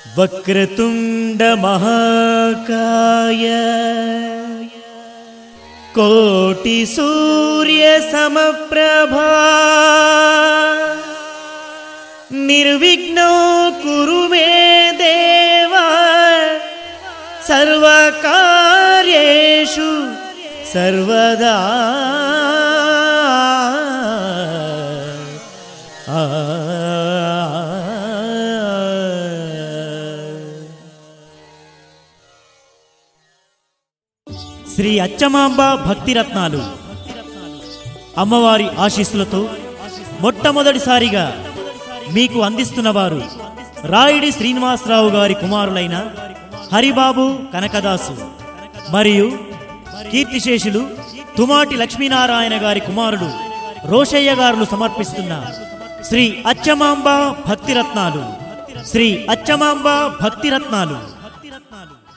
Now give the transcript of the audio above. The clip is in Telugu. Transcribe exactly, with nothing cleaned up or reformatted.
वक्रतुंड महाकाय कोटि सूर्य समप्रभा निर्विघ्नो कुरु मे देवा सर्वकार्येषु सर्वदा। శ్రీ అచ్చమాంబ భక్తి రత్నాలు అమ్మవారి ఆశీస్సులతో మొట్టమొదటిసారిగా మీకు అందిస్తున్నవారు రాయుడి శ్రీనివాసరావు గారి కుమారులైన హరిబాబు కనకదాసు మరియు కీర్తిశేషులు తుమాటి లక్ష్మీనారాయణ గారి కుమారుడు రోషయ్య గారులు సమర్పిస్తున్న శ్రీ అచ్చమాంబ భక్తి రత్నాలు శ్రీ అచ్చమాంబ భక్తి రత్నాలు